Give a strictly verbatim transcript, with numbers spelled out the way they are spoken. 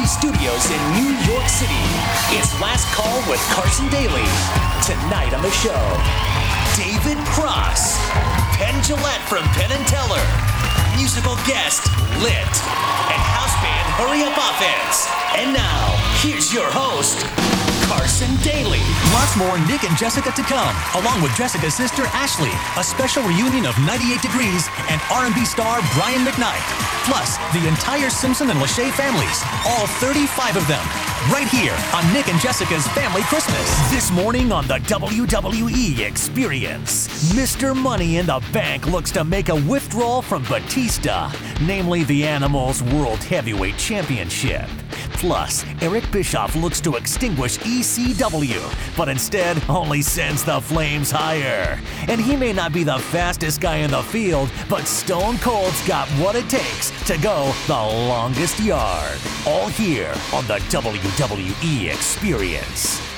studios in New York City. It's Last Call with Carson Daly. Tonight on the show, David Cross, Penn Jillette from Penn and Teller, musical guest Lit, and house band Hurry Up Offense. And now, here's your host, Carson Daly. Lots more Nick and Jessica to come, along with Jessica's sister Ashley, a special reunion of ninety-eight degrees, and R and B star Brian McKnight. Plus, the entire Simpson and Lachey families, all thirty-five of them, right here on Nick and Jessica's Family Christmas. This morning on the W W E Experience, Mister Money in the Bank looks to make a withdrawal from Batista, namely the Animals World Heavyweight Championship. Plus, Eric Bischoff looks to extinguish E C W, but instead only sends the flames higher. And he may not be the fastest guy in the field, but Stone Cold's got what it takes to go the longest yard. All here on the W W E Experience.